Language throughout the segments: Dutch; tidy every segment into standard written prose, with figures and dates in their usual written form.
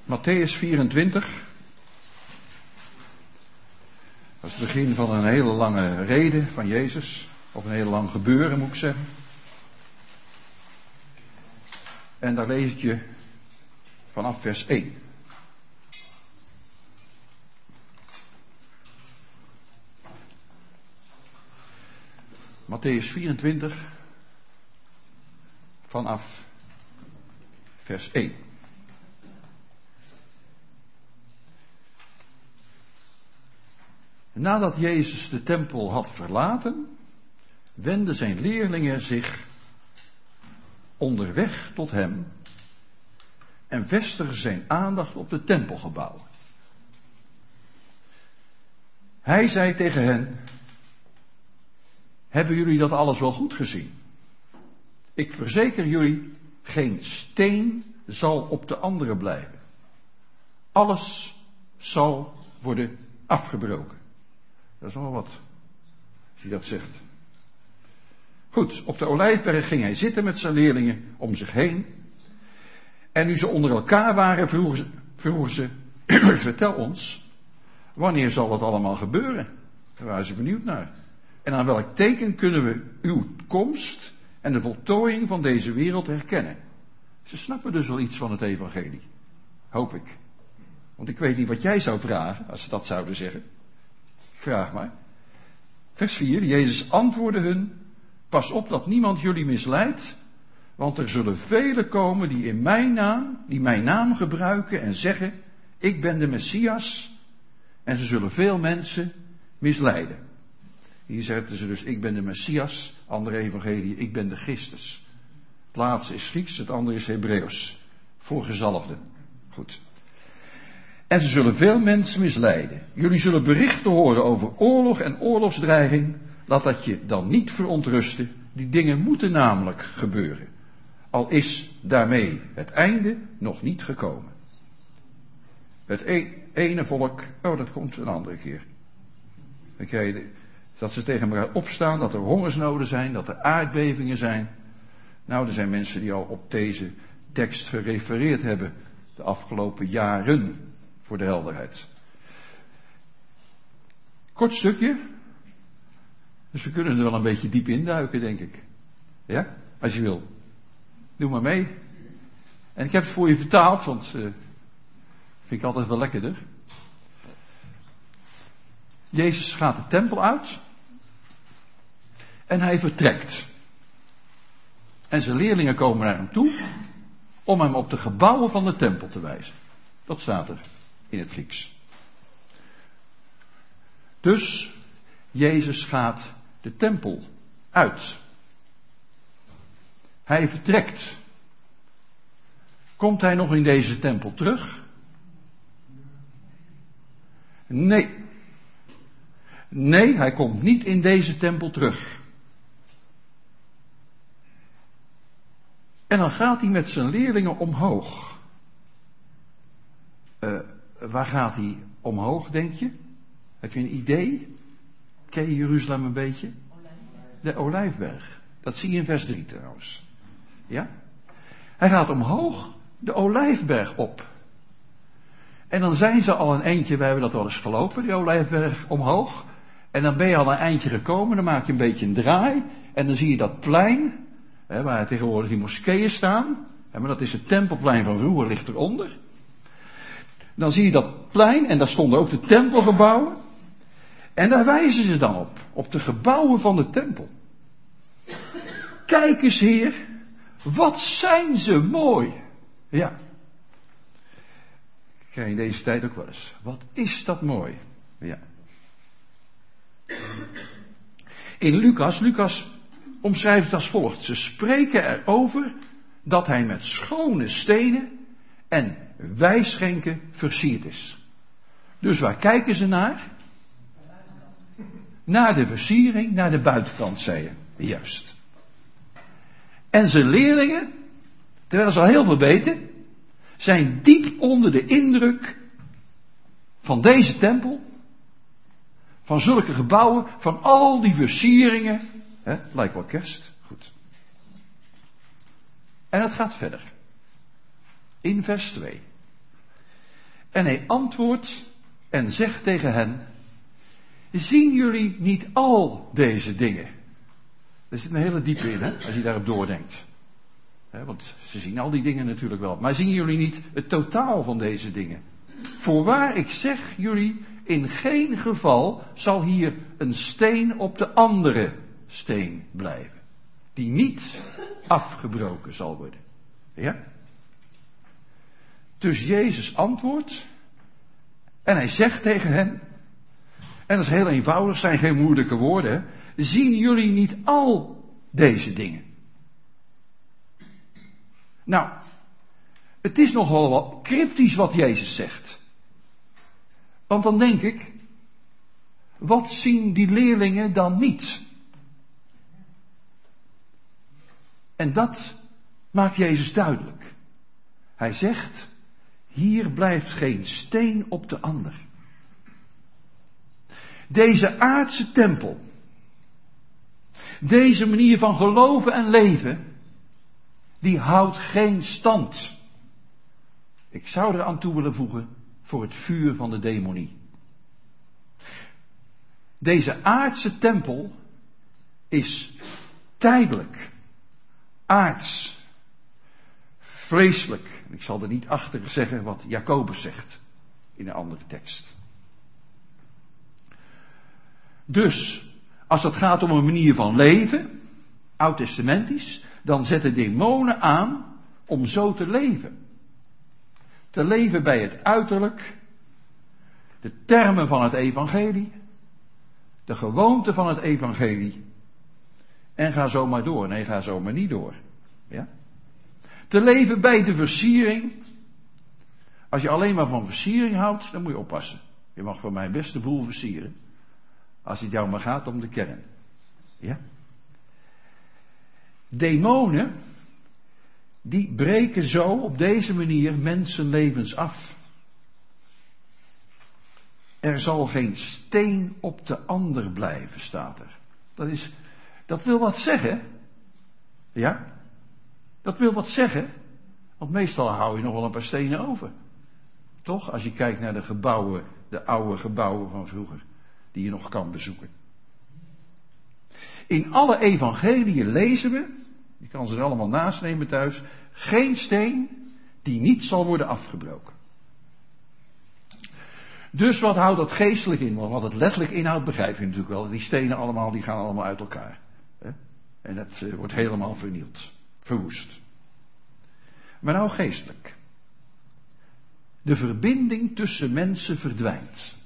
Mattheüs 24. Dat is het begin van een hele lange rede van Jezus. Of een heel lang gebeuren, moet ik zeggen. En daar lees ik je vanaf vers 1. Mattheüs 24 vanaf vers 1. Nadat Jezus de tempel had verlaten, wendden zijn leerlingen zich onderweg tot hem en vestigden zijn aandacht op de tempelgebouwen. Hij zei tegen hen: hebben jullie dat alles wel goed gezien? Ik verzeker jullie, geen steen zal op de andere blijven. Alles zal worden afgebroken. Dat is nog wel wat, als hij dat zegt. Goed, op de Olijfberg ging hij zitten met zijn leerlingen om zich heen. En nu ze onder elkaar waren, vroegen ze, vertel ons, wanneer zal dat allemaal gebeuren? Daar waren ze benieuwd naar. En aan welk teken kunnen we uw komst en de voltooiing van deze wereld herkennen? Ze snappen dus wel iets van het evangelie. Hoop ik. Want ik weet niet wat jij zou vragen, als ze dat zouden zeggen. Vraag maar. Vers 4. Jezus antwoordde hun: pas op dat niemand jullie misleidt, want er zullen velen komen die mijn naam gebruiken en zeggen: ik ben de Messias. En ze zullen veel mensen misleiden. Hier zetten ze dus: ik ben de Messias. Andere evangelie: ik ben de Christus. Het laatste is Grieks, het andere is Hebreeuws. Voor gezalfden. Goed. En ze zullen veel mensen misleiden. Jullie zullen berichten horen over oorlog en oorlogsdreiging. Laat dat je dan niet verontrusten. Die dingen moeten namelijk gebeuren. Al is daarmee het einde nog niet gekomen. Het ene volk, dat komt een andere keer. Dan krijg je dat ze tegen elkaar opstaan, dat er hongersnoden zijn, dat er aardbevingen zijn. Nou, er zijn mensen die al op deze tekst gerefereerd hebben de afgelopen jaren, voor de helderheid. Kort stukje, dus we kunnen er wel een beetje diep induiken, denk ik. Ja, als je wil. Doe maar mee. En ik heb het voor je vertaald, want vind ik altijd wel lekkerder. Jezus gaat de tempel uit en hij vertrekt. En zijn leerlingen komen naar hem toe om hem op de gebouwen van de tempel te wijzen. Dat staat er in het Grieks. Dus Jezus gaat de tempel uit. Hij vertrekt. Komt hij nog in deze tempel terug? Nee. Nee, hij komt niet in deze tempel terug. En dan gaat hij met zijn leerlingen omhoog. Waar gaat hij omhoog, denk je? Heb je een idee? Ken je Jeruzalem een beetje? De Olijfberg. Dat zie je in vers 3 trouwens. Ja? Hij gaat omhoog de Olijfberg op. En dan zijn ze al een eindje, wij hebben dat wel eens gelopen, die Olijfberg omhoog. En dan ben je al een eindje gekomen, dan maak je een beetje een draai. En dan zie je dat plein, waar tegenwoordig die moskeeën staan. Maar dat is het tempelplein van vroeger, ligt eronder. Dan zie je dat plein en daar stonden ook de tempelgebouwen. En daar wijzen ze dan op de gebouwen van de tempel. Kijk eens, Heer, wat zijn ze mooi. Ja. Ik krijg in deze tijd ook wel eens. Wat is dat mooi. Ja. In Lucas omschrijft het als volgt. Ze spreken erover dat hij met schone stenen en wijsschenken versierd is. Dus waar kijken ze naar? Naar de versiering, naar de buitenkant, zei je. Juist. En zijn leerlingen, terwijl ze al heel veel weten, zijn diep onder de indruk van deze tempel, van zulke gebouwen, van al die versieringen. Lijkt wel kerst. Goed. En het gaat verder. In vers 2. En hij antwoordt en zegt tegen hen: zien jullie niet al deze dingen? Er zit een hele diepe in, hè, als je daarop doordenkt. Want ze zien al die dingen natuurlijk wel. Maar zien jullie niet het totaal van deze dingen? Voorwaar, ik zeg jullie, in geen geval zal hier een steen op de andere steen blijven. Die niet afgebroken zal worden. Ja? Dus Jezus antwoordt. En hij zegt tegen hen. En dat is heel eenvoudig, zijn geen moeilijke woorden. Zien jullie niet al deze dingen? Nou, het is nogal wat cryptisch wat Jezus zegt. Want dan denk ik, wat zien die leerlingen dan niet? En dat maakt Jezus duidelijk. Hij zegt, hier blijft geen steen op de ander. Deze aardse tempel, deze manier van geloven en leven, die houdt geen stand. Ik zou er aan toe willen voegen voor het vuur van de demonie. Deze aardse tempel is tijdelijk, aards, vleeselijk. Ik zal er niet achter zeggen wat Jacobus zegt in een andere tekst. Dus, als het gaat om een manier van leven, oud-testamentisch, dan zetten demonen aan om zo te leven. Te leven bij het uiterlijk, de termen van het evangelie, de gewoonte van het evangelie. En ga zo maar door. Nee, ga zo maar niet door. Ja? Te leven bij de versiering. Als je alleen maar van versiering houdt, dan moet je oppassen. Je mag voor mij best de boel versieren. Als het jou maar gaat om de kern. Ja? Demonen, die breken zo op deze manier mensenlevens af. Er zal geen steen op de ander blijven, staat er. Dat wil wat zeggen. Ja? Dat wil wat zeggen. Want meestal hou je nog wel een paar stenen over. Toch? Als je kijkt naar de gebouwen, de oude gebouwen van vroeger. Die je nog kan bezoeken. In alle evangeliën lezen we, je kan ze er allemaal naast nemen thuis, geen steen die niet zal worden afgebroken. Dus wat houdt dat geestelijk in? Want wat het letterlijk inhoudt begrijp je natuurlijk wel. Die stenen allemaal, die gaan allemaal uit elkaar. En dat wordt helemaal vernield, verwoest. Maar nou geestelijk. De verbinding tussen mensen verdwijnt.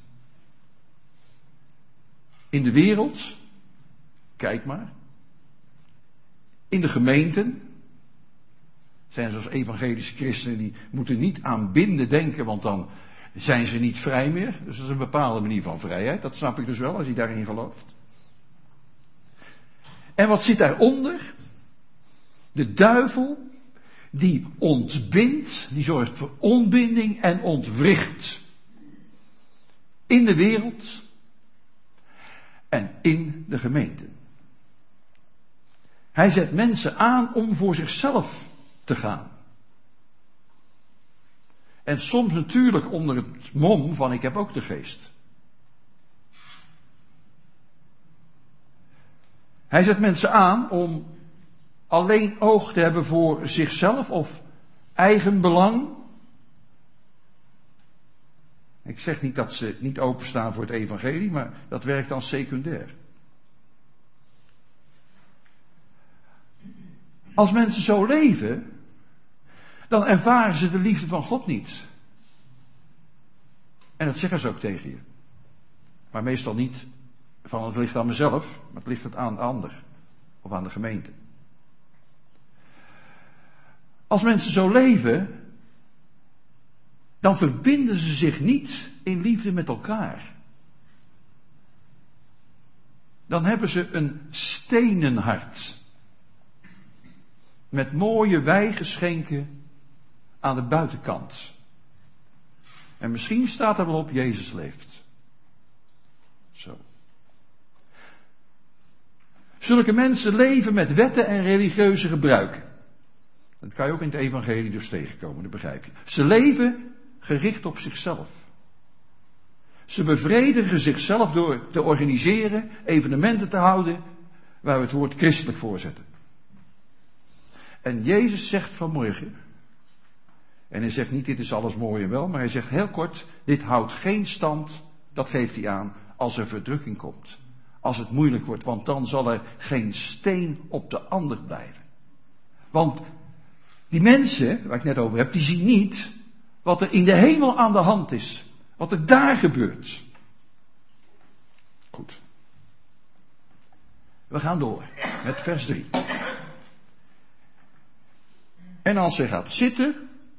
In de wereld, kijk maar. In de gemeenten. Zijn zoals evangelische christenen die moeten niet aan binden denken, want dan zijn ze niet vrij meer. Dus dat is een bepaalde manier van vrijheid. Dat snap ik dus wel als je daarin gelooft. En wat zit daaronder? De duivel die ontbindt, die zorgt voor ontbinding en ontwricht. In de wereld en in de gemeente. Hij zet mensen aan om voor zichzelf te gaan. En soms natuurlijk onder het mom van ik heb ook de geest. Hij zet mensen aan om alleen oog te hebben voor zichzelf of eigen belang. Ik zeg niet dat ze niet openstaan voor het evangelie, maar dat werkt dan secundair. Als mensen zo leven, dan ervaren ze de liefde van God niet. En dat zeggen ze ook tegen je. Maar meestal niet van het ligt aan mezelf, maar het ligt aan de ander. Of aan de gemeente. Als mensen zo leven, dan verbinden ze zich niet in liefde met elkaar. Dan hebben ze een stenen hart. Met mooie wijgeschenken aan de buitenkant. En misschien staat er wel op Jezus leeft. Zo. Zulke mensen leven met wetten en religieuze gebruiken. Dat kan je ook in het evangelie dus tegenkomen, dat begrijp je. Ze leven gericht op zichzelf. Ze bevredigen zichzelf door te organiseren, evenementen te houden, waar we het woord christelijk voor zetten. En Jezus zegt vanmorgen, en hij zegt niet dit is alles mooi en wel, maar hij zegt heel kort, dit houdt geen stand, dat geeft hij aan, als er verdrukking komt. Als het moeilijk wordt, want dan zal er geen steen op de ander blijven. Want die mensen, waar ik net over heb, die zien niet wat er in de hemel aan de hand is. Wat er daar gebeurt. Goed. We gaan door met vers 3. En als hij gaat zitten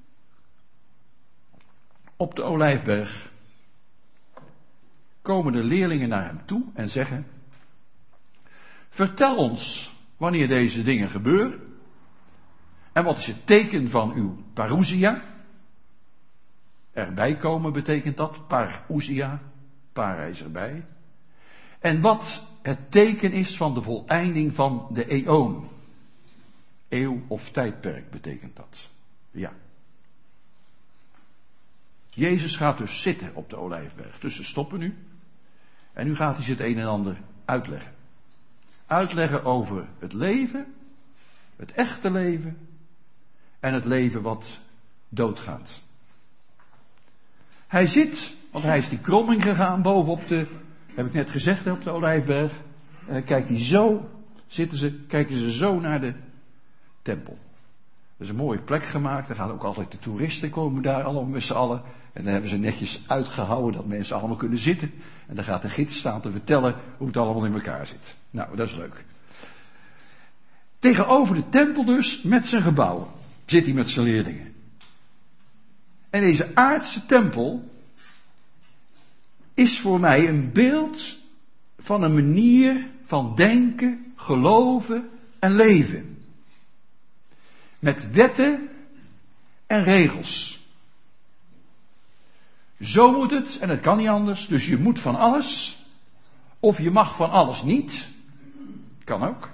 op de Olijfberg, komen de leerlingen naar hem toe en zeggen, vertel ons wanneer deze dingen gebeuren. En wat is het teken van uw parousia? Erbij komen betekent dat, parousia, para is erbij. En wat het teken is van de voleinding van de eon. Eeuw of tijdperk betekent dat. Ja. Jezus gaat dus zitten op de Olijfberg. Dus ze stoppen nu. En nu gaat hij ze het een en ander uitleggen. Uitleggen over het leven, het echte leven en het leven wat doodgaat. Hij zit, want hij is die kromming gegaan bovenop de, heb ik net gezegd, op de Olijfberg. En dan kijkt hij zo, kijken ze zo naar de tempel. Dat is een mooie plek gemaakt, daar gaan ook altijd de toeristen komen daar allemaal met z'n allen. En dan hebben ze netjes uitgehouden dat mensen allemaal kunnen zitten. En dan gaat de gids staan te vertellen hoe het allemaal in elkaar zit. Nou, dat is leuk. Tegenover de tempel dus, met zijn gebouw, zit hij met zijn leerlingen. En deze aardse tempel is voor mij een beeld van een manier van denken, geloven en leven. Met wetten en regels. Zo moet het en het kan niet anders. Dus je moet van alles. Of je mag van alles niet. Kan ook.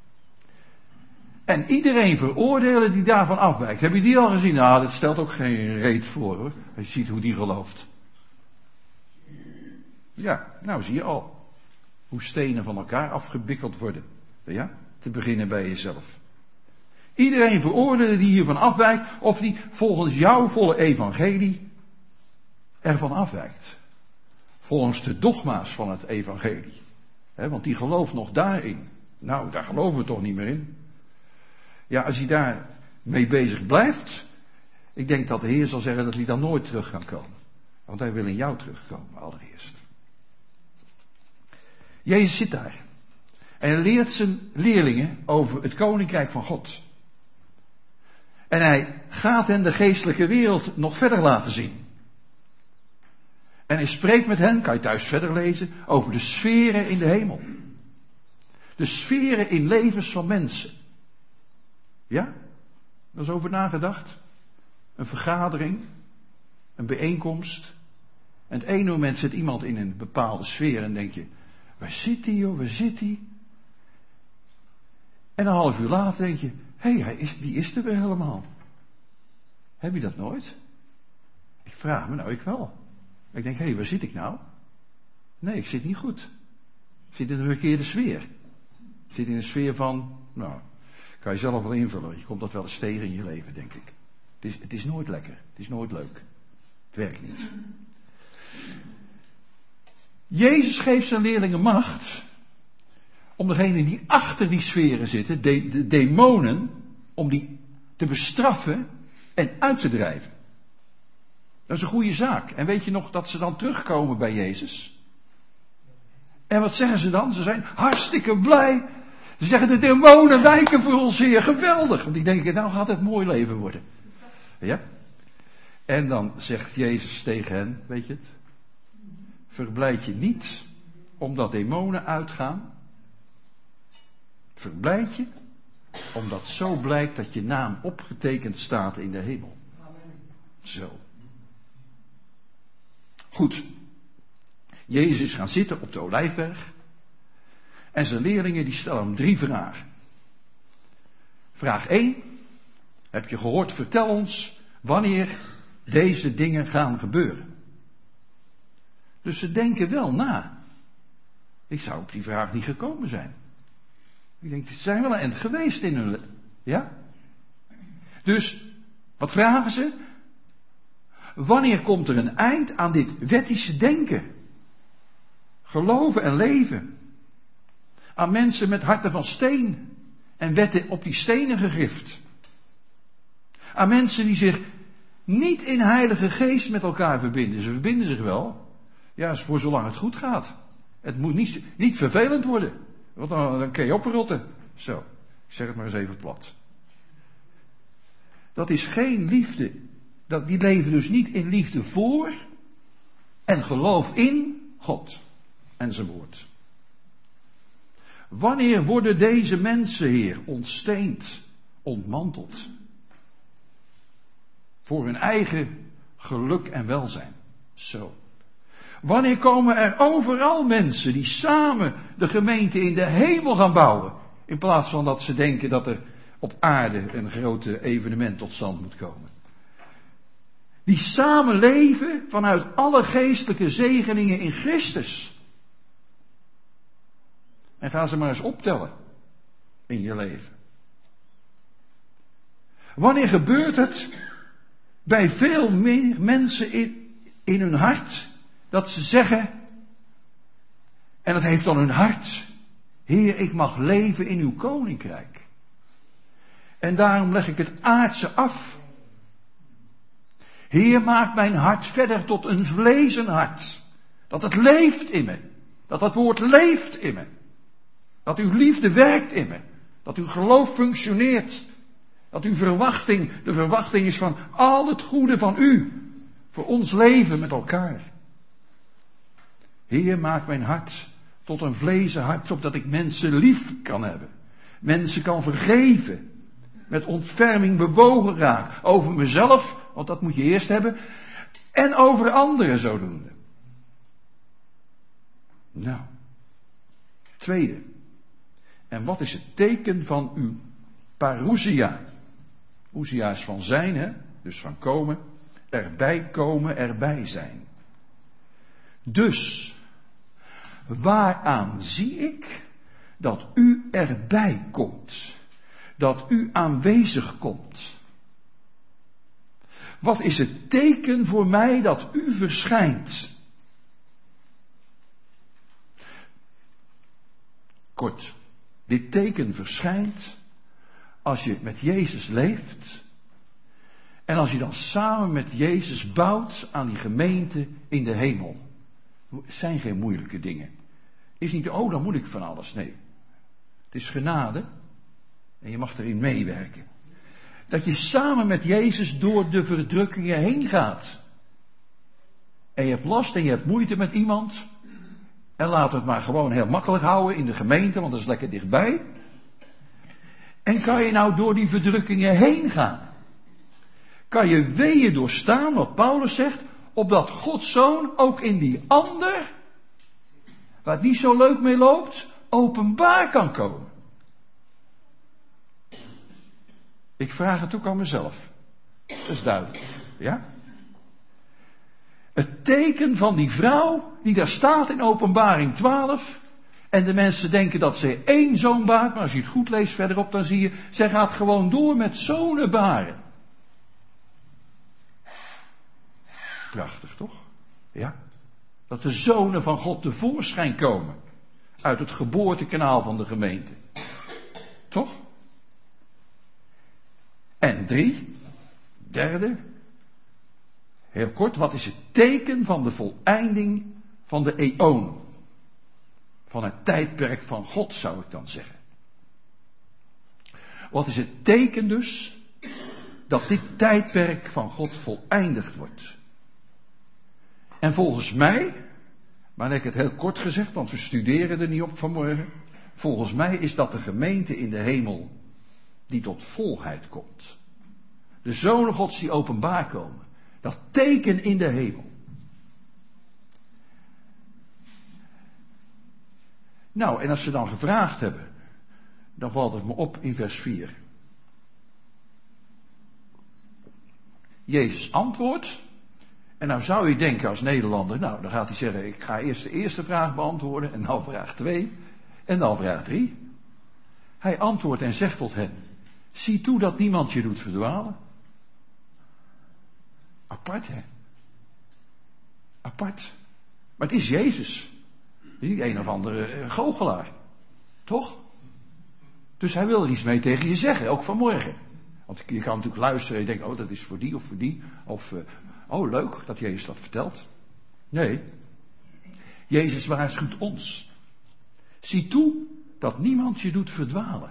En iedereen veroordelen die daarvan afwijkt. Heb je die al gezien? Nou, dat stelt ook geen reet voor hoor. Als je ziet hoe die gelooft. Ja, nou zie je al. Hoe stenen van elkaar afgebikkeld worden. Ja, te beginnen bij jezelf. Iedereen veroordelen die hiervan afwijkt. Of die volgens jouw volle evangelie ervan afwijkt. Volgens de dogma's van het evangelie. Want die gelooft nog daarin. Nou, daar geloven we toch niet meer in. Ja, als hij daar mee bezig blijft. Ik denk dat de Heer zal zeggen dat hij dan nooit terug kan komen. Want hij wil in jou terugkomen allereerst. Jezus zit daar. En hij leert zijn leerlingen over het koninkrijk van God. En hij gaat hen de geestelijke wereld nog verder laten zien. En hij spreekt met hen, kan je thuis verder lezen, over de sferen in de hemel. De sferen in levens van mensen. Ja? Daar is over nagedacht. Een vergadering, een bijeenkomst. En het ene moment zit iemand in een bepaalde sfeer en denk je, waar zit hij joh, waar zit hij? En een half uur later denk je, die is er weer helemaal. Heb je dat nooit? Ik vraag me nou, ik wel. Ik denk, waar zit ik nou? Nee, ik zit niet goed. Ik zit in een verkeerde sfeer. Ik zit in een sfeer van, nou, kan je zelf wel invullen. Je komt dat wel eens tegen in je leven, denk ik. Het is nooit lekker. Het is nooit leuk. Het werkt niet. Jezus geeft zijn leerlingen macht om degenen die achter die sferen zitten, de demonen, om die te bestraffen en uit te drijven. Dat is een goede zaak. En weet je nog dat ze dan terugkomen bij Jezus? En wat zeggen ze dan? Ze zijn hartstikke blij. Ze zeggen de demonen wijken voor ons Heer. Geweldig. Want die denken, nou gaat het een mooi leven worden. Ja? En dan zegt Jezus tegen hen, weet je het? Verblijd je niet omdat demonen uitgaan. Verblijd je omdat zo blijkt dat je naam opgetekend staat in de hemel. Zo. Goed. Jezus is gaan zitten op de Olijfberg. En zijn leerlingen die stellen hem 3 vragen. Vraag 1. Heb je gehoord, vertel ons wanneer deze dingen gaan gebeuren. Dus ze denken wel na. Ik zou op die vraag niet gekomen zijn. Ik denk, ze zijn wel een eind geweest in hun leven. Ja? Dus, wat vragen ze? Wanneer komt er een eind aan dit wettische denken? Geloven en leven. Aan mensen met harten van steen. En wetten op die stenen gegrift. Aan mensen die zich niet in Heilige Geest met elkaar verbinden. Ze verbinden zich wel. Ja, voor zolang het goed gaat. Het moet niet vervelend worden. Want dan kun je oprotten. Zo, ik zeg het maar eens even plat. Dat is geen liefde. Die leven dus niet in liefde voor en geloof in God en zijn woord. Wanneer worden deze mensen, Heer, ontsteend, ontmanteld? Voor hun eigen geluk en welzijn. Zo. Wanneer komen er overal mensen die samen de gemeente in de hemel gaan bouwen? In plaats van dat ze denken dat er op aarde een grote evenement tot stand moet komen. Die samen leven vanuit alle geestelijke zegeningen in Christus. En ga ze maar eens optellen in je leven. Wanneer gebeurt het bij veel meer mensen in hun hart dat ze zeggen, en dat heeft dan hun hart, Heer, ik mag leven in uw koninkrijk. En daarom leg ik het aardse af. Heer, maak mijn hart verder tot een vlezen hart. Dat het leeft in me. Dat dat woord leeft in me. Dat uw liefde werkt in me. Dat uw geloof functioneert. Dat uw verwachting de verwachting is van al het goede van u. Voor ons leven met elkaar. Heer, maak mijn hart tot een vlezen hart, opdat ik mensen lief kan hebben. Mensen kan vergeven. Met ontferming bewogen raak. Over mezelf, want dat moet je eerst hebben. En over anderen zodoende. Nou. Tweede. En wat is het teken van uw parousia? Ousia is van zijn, hè? Dus van komen. Erbij zijn. Dus, waaraan zie ik dat u erbij komt? Dat u aanwezig komt? Wat is het teken voor mij dat u verschijnt? Kort, dit teken verschijnt als je met Jezus leeft en als je dan samen met Jezus bouwt aan die gemeente in de hemel. Het zijn geen moeilijke dingen. Is niet, oh, dan moet ik van alles. Nee. Het is genade. En je mag erin meewerken. Dat je samen met Jezus door de verdrukkingen heen gaat. En je hebt last en je hebt moeite met iemand. En laat het maar gewoon heel makkelijk houden in de gemeente, want dat is lekker dichtbij. En kan je nou door die verdrukkingen heen gaan? Kan je weeën doorstaan, wat Paulus zegt, opdat Gods Zoon ook in die ander, waar het niet zo leuk mee loopt, openbaar kan komen. Ik vraag het ook aan mezelf. Dat is duidelijk. Ja? Het teken van die vrouw die daar staat in Openbaring 12. En de mensen denken dat ze 1 zoon baart. Maar als je het goed leest verderop dan zie je. Zij gaat gewoon door met zonen baren. Prachtig toch? Ja. Dat de zonen van God tevoorschijn komen. Uit het geboortekanaal van de gemeente. Toch? En 3. Derde. Heel kort, wat is het teken van de voleinding van de eon? Van het tijdperk van God, zou ik dan zeggen. Wat is het teken dus dat dit tijdperk van God voleindigd wordt? En volgens mij, maar ik heb het heel kort gezegd, want we studeren er niet op vanmorgen. Volgens mij is dat de gemeente in de hemel die tot volheid komt. De zonen Gods die openbaar komen. Dat teken in de hemel. Nou, en als ze dan gevraagd hebben, dan valt het me op in vers 4. Jezus antwoordt, En nou zou je denken als Nederlander, nou dan gaat hij zeggen, ik ga eerst de eerste vraag beantwoorden en dan vraag 2 en dan vraag 3. Hij antwoordt en zegt tot hen, zie toe dat niemand je doet verdwalen. Apart, hè? Apart. Maar het is Jezus. Niet een of andere goochelaar. Toch? Dus hij wil er iets mee tegen je zeggen, ook vanmorgen. Want je kan natuurlijk luisteren en je denkt, oh dat is voor die of voor die. Of, oh leuk dat Jezus dat vertelt. Nee. Jezus waarschuwt ons. Zie toe dat niemand je doet verdwalen.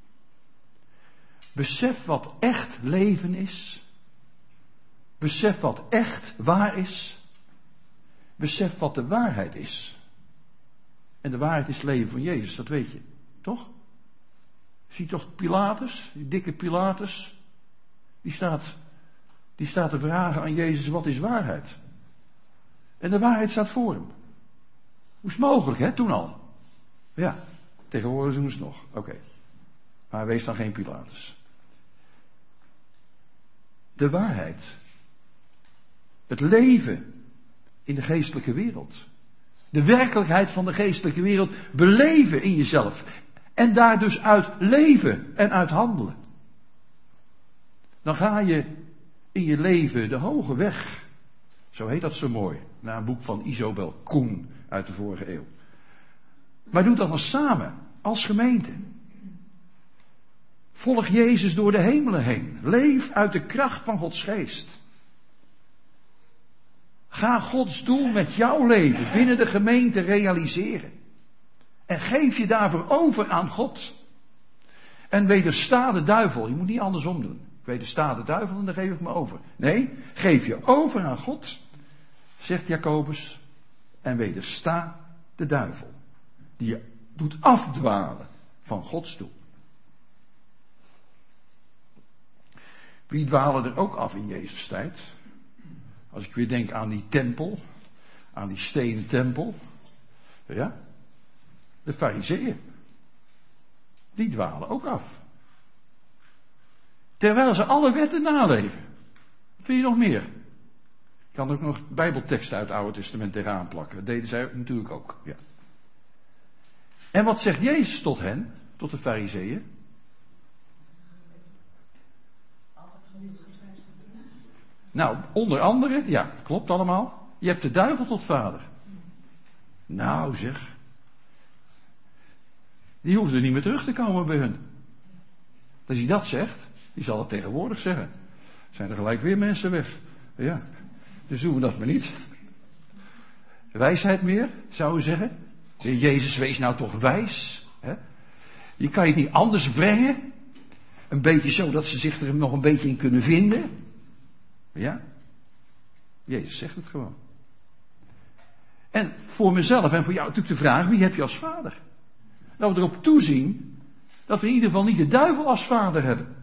Besef wat echt leven is. Besef wat echt waar is. Besef wat de waarheid is. En de waarheid is het leven van Jezus, dat weet je. Toch? Zie toch Pilatus, die dikke Pilatus. Die staat te vragen aan Jezus, wat is waarheid? En de waarheid staat voor hem. Hoe is het mogelijk, hè, toen al? Ja, tegenwoordig doen ze het nog. Oké. Maar wees dan geen Pilatus. De waarheid. Het leven in de geestelijke wereld. De werkelijkheid van de geestelijke wereld beleven in jezelf. En daar dus uit leven en uit handelen. Dan ga je in je leven de hoge weg. Zo heet dat zo mooi. Naar een boek van Isobel Koen uit de vorige eeuw. Maar doe dat dan samen, als gemeente. Volg Jezus door de hemelen heen. Leef uit de kracht van Gods geest. Ga Gods doel met jouw leven binnen de gemeente realiseren. En geef je daarvoor over aan God. En wedersta de duivel. Je moet niet andersom doen. Wedersta de duivel en dan geef ik me over. Nee, geef je over aan God, zegt Jacobus. En wedersta de duivel. Die je doet afdwalen van Gods doel. Wie dwalen er ook af in Jezus' tijd? Als ik weer denk aan die tempel. Aan die stenen tempel. Ja. De Farizeeën. Die dwalen ook af. Terwijl ze alle wetten naleven. Wat vind je nog meer? Ik kan ook nog bijbelteksten uit het Oude Testament eraan plakken. Dat deden zij natuurlijk ook. Ja. En wat zegt Jezus tot hen? Tot de Farizeeën? Nou, onder andere, ja, klopt allemaal. Je hebt de duivel tot vader. Nou zeg. Die hoeft er niet meer terug te komen bij hun. Als hij dat zegt, die zal het tegenwoordig zeggen. Zijn er gelijk weer mensen weg. Ja, dus doen we dat maar niet. Wijsheid meer, zou je zeggen. Jezus, wees nou toch wijs. Hè? Je kan je het niet anders brengen. Een beetje zo dat ze zich er nog een beetje in kunnen vinden. Ja. Jezus zegt het gewoon. En voor mezelf en voor jou natuurlijk de vraag, wie heb je als vader? Dat we erop toezien dat we in ieder geval niet de duivel als vader hebben.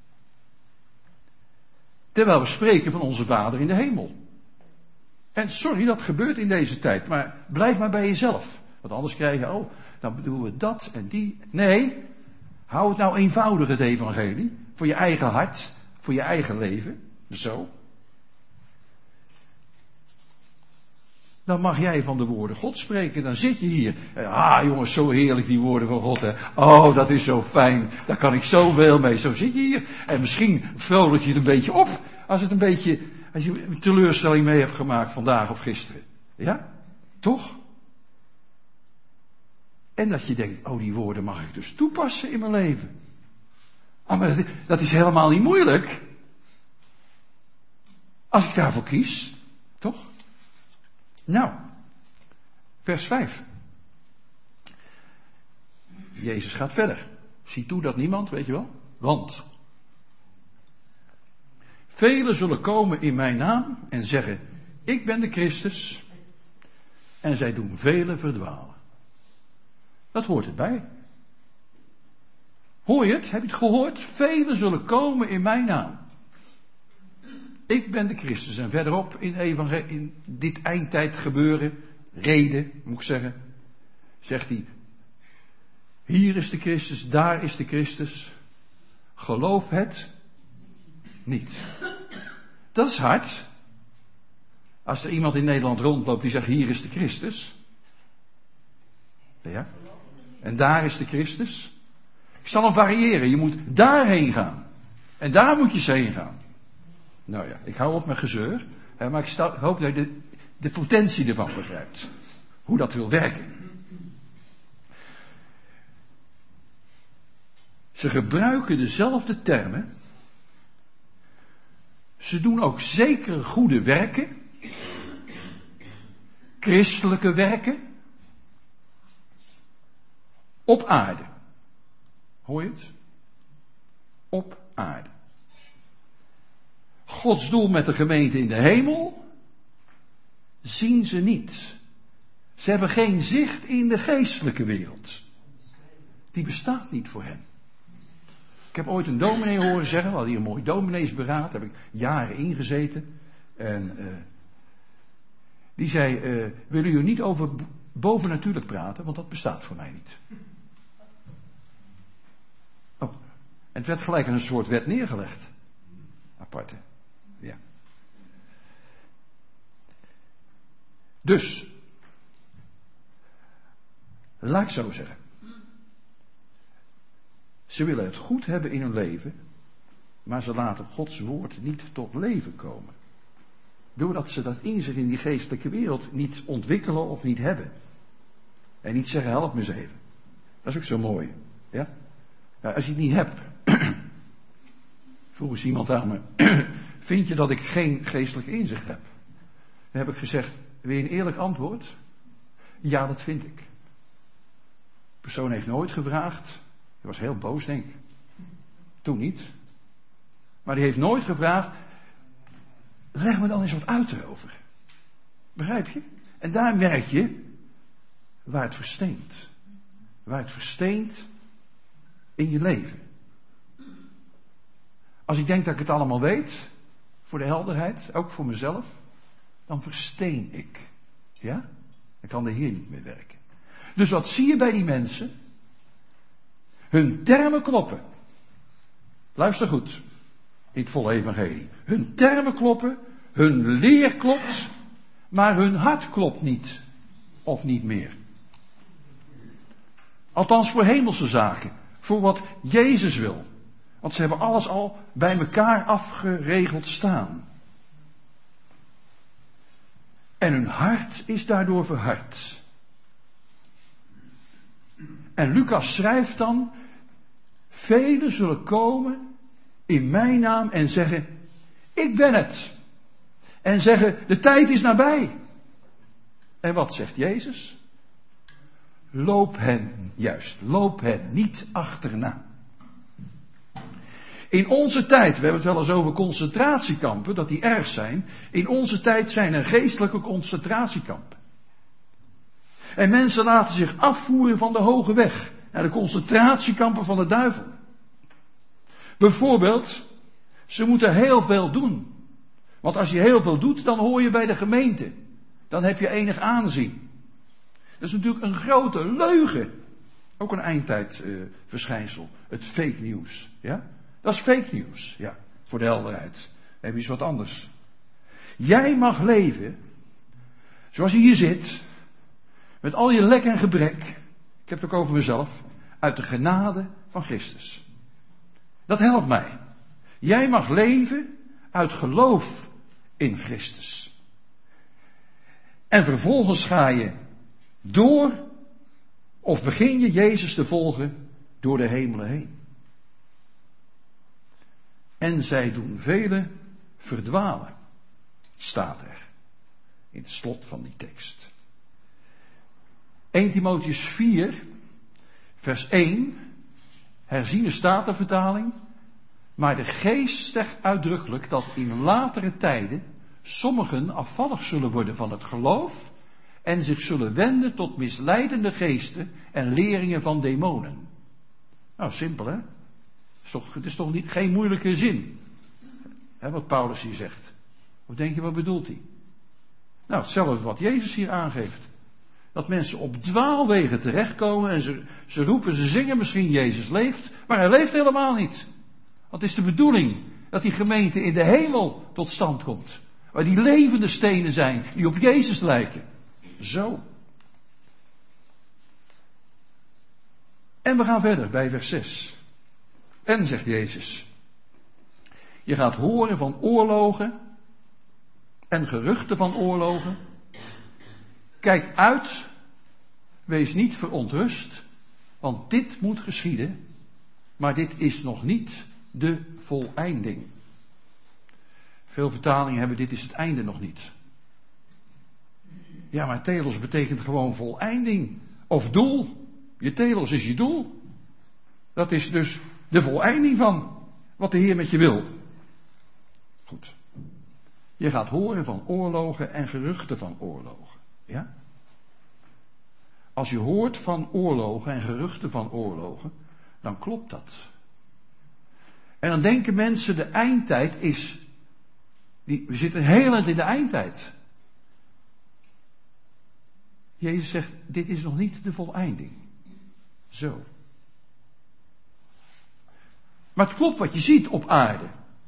Terwijl we spreken van onze vader in de hemel. En sorry, dat gebeurt in deze tijd, maar blijf maar bij jezelf. Want anders krijg je, oh, dan bedoelen we dat en die. Nee, hou het nou eenvoudig, het evangelie. Voor je eigen hart, voor je eigen leven. Zo. Dan mag jij van de woorden God spreken. Dan zit je hier. Ah jongens, zo heerlijk die woorden van God. Hè. Oh, dat is zo fijn. Daar kan ik zoveel mee. Zo zit je hier. En misschien vrolijk je het een beetje op. Als je een teleurstelling mee hebt gemaakt vandaag of gisteren. Ja? Toch? En dat je denkt, oh die woorden mag ik dus toepassen in mijn leven. Ah, maar dat is helemaal niet moeilijk. Als ik daarvoor kies. Toch? Nou, vers 5. Jezus gaat verder. Zie toe dat niemand, weet je wel, want velen zullen komen in mijn naam en zeggen, ik ben de Christus, en zij doen velen verdwalen. Dat hoort erbij. Hoor je het? Heb je het gehoord? Velen zullen komen in mijn naam. Ik ben de Christus. En verderop in dit eindtijd gebeuren, reden, moet ik zeggen, zegt hij, hier is de Christus, daar is de Christus. Geloof het niet. Dat is hard. Als er iemand in Nederland rondloopt die zegt, hier is de Christus. Ja? En daar is de Christus. Ik zal hem variëren. Je moet daarheen gaan. En daar moet je eens heen gaan. Nou ja, ik hou op met gezeur. Maar ik hoop dat je de potentie ervan begrijpt. Hoe dat wil werken. Ze gebruiken dezelfde termen. Ze doen ook zekere goede werken. Christelijke werken. Op aarde. Hoor je het? Op aarde. Gods doel met de gemeente in de hemel zien ze niet. Ze hebben geen zicht in de geestelijke wereld. Die bestaat niet voor hen. Ik heb ooit een dominee horen zeggen, we hadden hier een mooi domineesberaad, daar heb ik jaren ingezeten. En die zei, willen jullie niet over bovennatuurlijk praten, want dat bestaat voor mij niet. Oh, en het werd gelijk een soort wet neergelegd. Aparte, ja. Dus, laat ik zo zeggen. Ze willen het goed hebben in hun leven, maar ze laten Gods woord niet tot leven komen. Doordat ze dat in zich in die geestelijke wereld niet ontwikkelen of niet hebben. En niet zeggen, help me eens even. Dat is ook zo mooi. Ja? Ja, als je het niet hebt. Vroeg eens iemand aan me. Vind je dat ik geen geestelijk inzicht heb? Dan heb ik gezegd, wil je een eerlijk antwoord? Ja, dat vind ik. De persoon heeft nooit gevraagd. Hij was heel boos, denk ik. Toen niet. Maar die heeft nooit gevraagd, leg me dan eens wat uit erover. Begrijp je? En daar merk je waar het versteent. Waar het versteent in je leven. Als ik denk dat ik het allemaal weet, voor de helderheid, ook voor mezelf, dan versteen ik. Ja? Dan kan de Heer niet meer werken. Dus wat zie je bij die mensen? Hun termen kloppen. Luister goed. In het volle evangelie. Hun termen kloppen. Hun leer klopt. Maar hun hart klopt niet. Of niet meer. Althans voor hemelse zaken. Voor wat Jezus wil. Want ze hebben alles al bij elkaar afgeregeld staan. En hun hart is daardoor verhard. En Lucas schrijft dan, velen zullen komen in mijn naam en zeggen, ik ben het. En zeggen, de tijd is nabij. En wat zegt Jezus? Loop hen niet achterna. In onze tijd, we hebben het wel eens over concentratiekampen, dat die erg zijn. In onze tijd zijn er geestelijke concentratiekampen. En mensen laten zich afvoeren van de hoge weg. Naar de concentratiekampen van de duivel. Bijvoorbeeld, ze moeten heel veel doen. Want als je heel veel doet, dan hoor je bij de gemeente. Dan heb je enig aanzien. Dat is natuurlijk een grote leugen. Ook een eindtijdverschijnsel. Het fake news. Ja? Dat is fake news. Ja, voor de helderheid. Dan heb je iets wat anders. Jij mag leven zoals je hier zit. Met al je lek en gebrek. Ik heb het ook over mezelf. Uit de genade van Christus. Dat helpt mij. Jij mag leven uit geloof in Christus. En vervolgens ga je door, of begin je Jezus te volgen door de hemelen heen. En zij doen velen verdwalen, staat er in het slot van die tekst. 1 Timotheüs 4, vers 1, herziene statenvertaling. Maar de geest zegt uitdrukkelijk dat in latere tijden sommigen afvallig zullen worden van het geloof en zich zullen wenden tot misleidende geesten en leringen van demonen. Nou, simpel hè? Het is toch geen moeilijke zin, hè, wat Paulus hier zegt. Of denk je, wat bedoelt hij? Nou, hetzelfde wat Jezus hier aangeeft. Dat mensen op dwaalwegen terechtkomen en ze roepen, ze zingen misschien Jezus leeft, maar hij leeft helemaal niet. Want het is de bedoeling dat die gemeente in de hemel tot stand komt. Waar die levende stenen zijn, die op Jezus lijken. Zo. En we gaan verder bij vers 6. En, zegt Jezus, je gaat horen van oorlogen en geruchten van oorlogen. Kijk uit, wees niet verontrust, want dit moet geschieden, maar dit is nog niet de voleinding. Veel vertalingen hebben dit is het einde nog niet. Ja, maar telos betekent gewoon voleinding of doel. Je telos is je doel. Dat is dus de voleinding van wat de Heer met je wil. Goed. Je gaat horen van oorlogen en geruchten van oorlogen. Ja? Als je hoort van oorlogen en geruchten van oorlogen, dan klopt dat. En dan denken mensen, de eindtijd is... we zitten heel erg in de eindtijd. Jezus zegt, dit is nog niet de voleinding. Zo. Maar het klopt wat je ziet op aarde.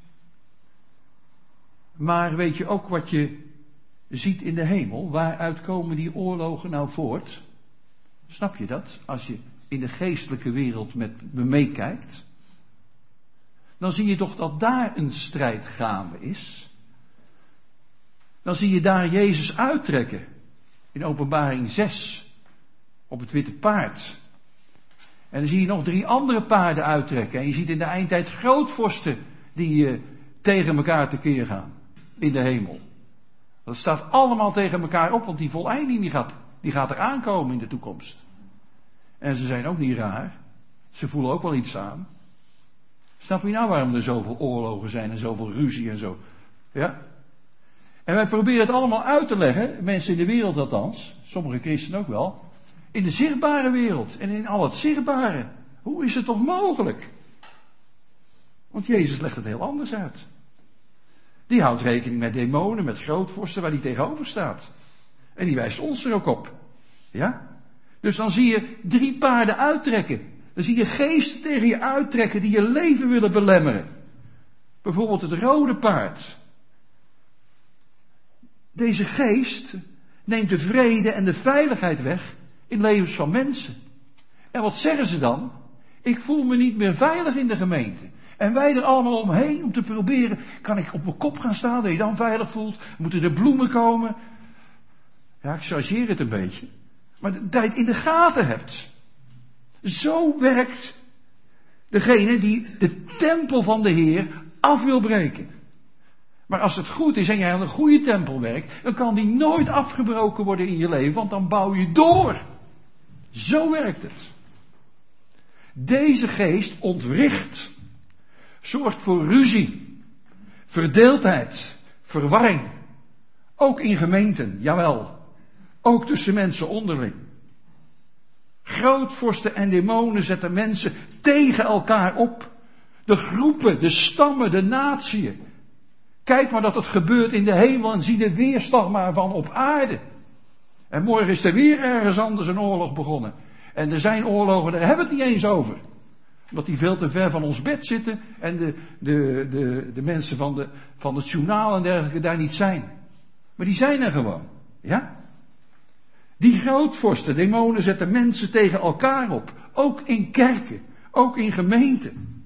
Maar weet je ook wat je ziet in de hemel? Waaruit komen die oorlogen nou voort? Snap je dat? Als je in de geestelijke wereld met me meekijkt. Dan zie je toch dat daar een strijd gaande is. Dan zie je daar Jezus uittrekken. In Openbaring 6. Op het witte paard. En dan zie je nog 3 andere paarden uittrekken. En je ziet in de eindtijd grootvorsten die tegen elkaar tekeer gaan. In de hemel. Dat staat allemaal tegen elkaar op, want die voleinding die gaat er aankomen in de toekomst. En ze zijn ook niet raar. Ze voelen ook wel iets aan. Snap je nou waarom er zoveel oorlogen zijn en zoveel ruzie en zo? Ja? En wij proberen het allemaal uit te leggen, mensen in de wereld althans, sommige christenen ook wel, in de zichtbare wereld en in al het zichtbare. Hoe is het toch mogelijk? Want Jezus legt het heel anders uit. Die houdt rekening met demonen, met grootvorsten, waar die tegenover staat. En die wijst ons er ook op. Ja? Dus dan zie je 3 paarden uittrekken. Dan zie je geesten tegen je uittrekken die je leven willen belemmeren. Bijvoorbeeld het rode paard. Deze geest neemt de vrede en de veiligheid weg in levens van mensen. En wat zeggen ze dan? Ik voel me niet meer veilig in de gemeente. En wij er allemaal omheen om te proberen, kan ik op mijn kop gaan staan, dat je dan veilig voelt? Moeten er bloemen komen? Ja, ik chargeer het een beetje. Maar dat je het in de gaten hebt. Zo werkt degene die de tempel van de Heer af wil breken. Maar als het goed is en jij aan een goede tempel werkt, dan kan die nooit afgebroken worden in je leven, want dan bouw je door. Zo werkt het. Deze geest ontwricht, zorgt voor ruzie, verdeeldheid, verwarring. Ook in gemeenten, jawel. Ook tussen mensen onderling. Grootvorsten en demonen zetten mensen tegen elkaar op. De groepen, de stammen, de natieën. Kijk maar dat het gebeurt in de hemel en zie de weerslag maar van op aarde. En morgen is er weer ergens anders een oorlog begonnen. En er zijn oorlogen, daar hebben we het niet eens over. Omdat die veel te ver van ons bed zitten en de mensen van het journaal en dergelijke daar niet zijn. Maar die zijn er gewoon. Ja? Die grootvorsten, demonen zetten mensen tegen elkaar op. Ook in kerken, ook in gemeenten.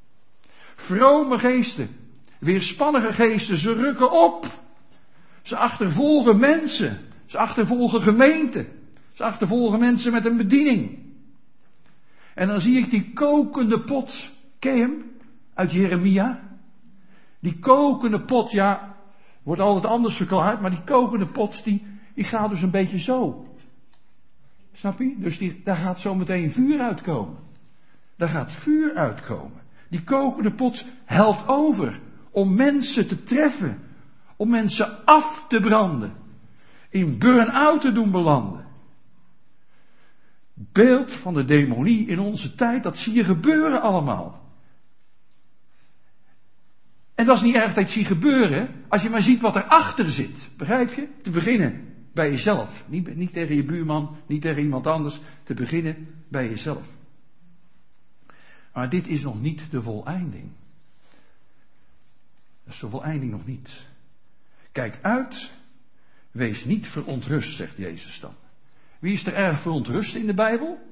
Vrome geesten, weerspannige geesten, ze rukken op. Ze achtervolgen mensen. Ze achtervolgen gemeenten. Ze achtervolgen mensen met een bediening. En dan zie ik die kokende pot. Ken je hem? Uit Jeremia. Die kokende pot, ja, wordt altijd anders verklaard. Maar die kokende pot, die gaat dus een beetje zo. Snap je? Dus daar gaat zo meteen vuur uitkomen. Daar gaat vuur uitkomen. Die kokende pot helt over. Om mensen te treffen. Om mensen af te branden. In burn-out te doen belanden. Beeld van de demonie in onze tijd, dat zie je gebeuren allemaal. En dat is niet erg dat je het ziet gebeuren, als je maar ziet wat erachter zit. Begrijp je? Te beginnen bij jezelf. Niet tegen je buurman, niet tegen iemand anders. Te beginnen bij jezelf. Maar dit is nog niet de voleinding. Dat is de voleinding nog niet. Kijk uit, wees niet verontrust, zegt Jezus dan. Wie is er erg verontrust in de Bijbel?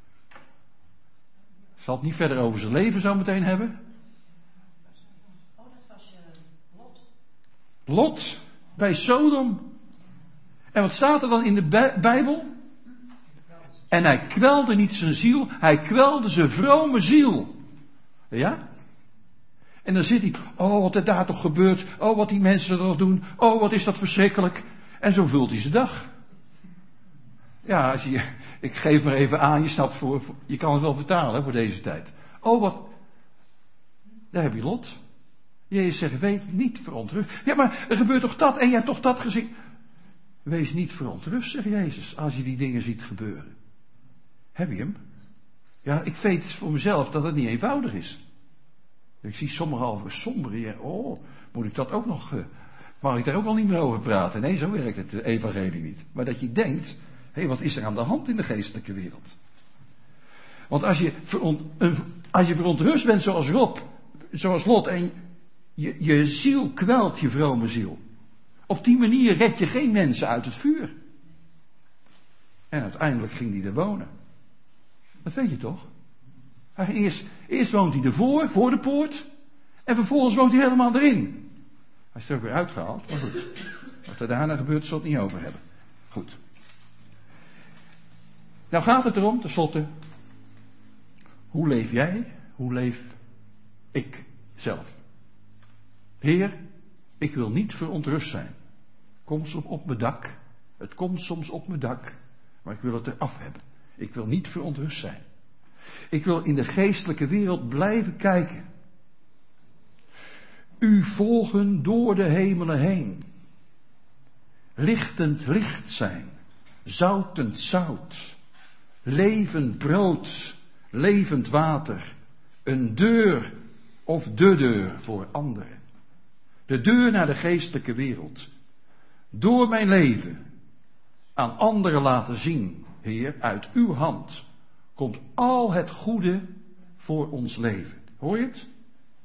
Zal het niet verder over zijn leven zo meteen hebben? Oh, dat was Lot. Lot, bij Sodom. En wat staat er dan in de Bijbel? En hij kwelde niet zijn ziel, hij kwelde zijn vrome ziel. Ja? En dan zit hij, oh wat er daar toch gebeurt, oh wat die mensen er nog doen, oh wat is dat verschrikkelijk. En zo vult hij zijn dag. Ja, ik geef maar even aan, je snapt je kan het wel vertalen voor deze tijd. Oh wat, daar heb je Lot. Jezus zegt, weet niet verontrust. Ja, maar er gebeurt toch dat en je hebt toch dat gezien. Wees niet verontrust, zegt Jezus, als je die dingen ziet gebeuren. Heb je hem? Ja, ik weet voor mezelf dat het niet eenvoudig is. Ik zie sommigen al versomberen. Oh, moet ik dat ook nog... mag ik daar ook al niet meer over praten? Nee, zo werkt het evangelie niet. Maar dat je denkt, hé, wat is er aan de hand in de geestelijke wereld? Want als je verontrust bent zoals Lot, en je ziel kwelt, je vrome ziel. Op die manier red je geen mensen uit het vuur. En uiteindelijk ging hij er wonen. Dat weet je toch? Eerst woont hij ervoor, voor de poort. En vervolgens woont hij helemaal erin. Hij is er ook weer uitgehaald, maar goed. Wat er daarna gebeurt, zal het niet over hebben. Goed. Nou gaat het erom, tenslotte. Hoe leef jij? Hoe leef ik zelf? Heer, ik wil niet verontrust zijn. Komt soms op mijn dak. Het komt soms op mijn dak. Maar ik wil het eraf hebben. Ik wil niet verontrust zijn. Ik wil in de geestelijke wereld blijven kijken. U volgen door de hemelen heen. Lichtend licht zijn. Zoutend zout. Levend brood. Levend water. Een deur of de deur voor anderen. De deur naar de geestelijke wereld. Door mijn leven aan anderen laten zien, Heer, uit uw hand komt al het goede voor ons leven. Hoor je het?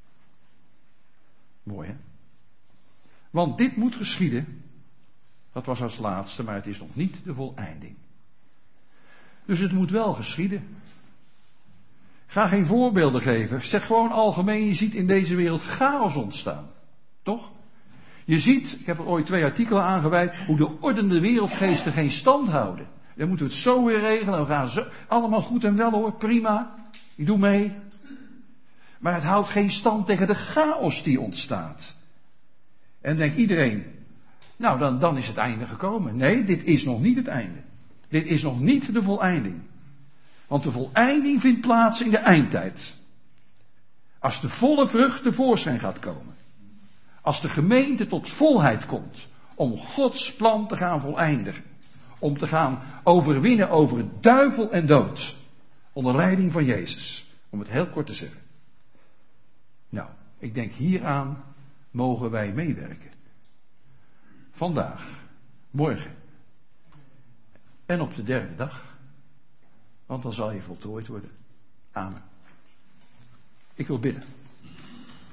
Mooi, hè? Want dit moet geschieden. Dat was als laatste, maar het is nog niet de voleinding. Dus het moet wel geschieden. Ga geen voorbeelden geven. Zeg gewoon algemeen, je ziet in deze wereld chaos ontstaan. Toch? Je ziet, ik heb er ooit 2 artikelen aangeweid, hoe de ordende wereldgeesten geen stand houden. Dan moeten we het zo weer regelen. We gaan zo, allemaal goed en wel hoor, prima. Ik doe mee. Maar het houdt geen stand tegen de chaos die ontstaat. En denkt iedereen, nou dan is het einde gekomen. Nee, dit is nog niet het einde. Dit is nog niet de voleinding. Want de voleinding vindt plaats in de eindtijd. Als de volle vrucht tevoorschijn gaat komen. Als de gemeente tot volheid komt. Om Gods plan te gaan voleindigen. Om te gaan overwinnen over duivel en dood. Onder leiding van Jezus. Om het heel kort te zeggen. Nou, ik denk hieraan mogen wij meewerken. Vandaag, morgen. En op de 3e dag. Want dan zal je voltooid worden. Amen. Ik wil bidden.